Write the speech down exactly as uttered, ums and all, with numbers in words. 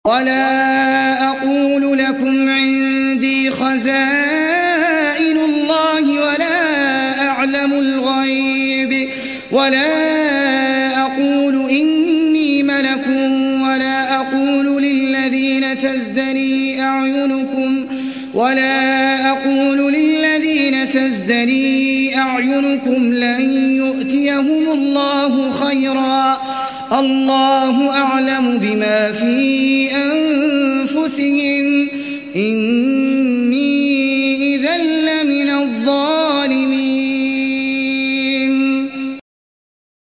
ولا أقول لكم عندي خزائن الله ولا أعلم الغيب ولا أقول إني ملك ولا أقول للذين تزدري أعينكم ولا أقول للذين تزدري أعينكم لن يؤتيهم الله خيرا الله أعلم بما في أنفسهم إن